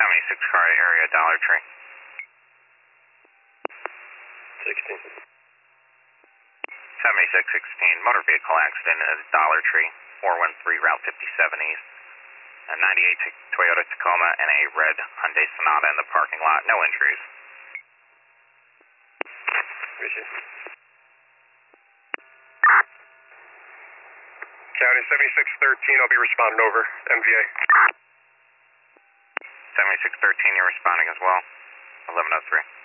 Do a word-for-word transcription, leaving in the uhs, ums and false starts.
seventy-six car area, Dollar Tree. sixteen. seventy-six sixteen, motor vehicle accident at Dollar Tree, four one three Route fifty-seven East. A ninety-eight Toyota Tacoma and a red Hyundai Sonata in the parking lot, no injuries. Appreciate it. County seventy-six thirteen, I'll be responding over, M V A. seventy-six thirteen, you're responding as well, eleven oh three.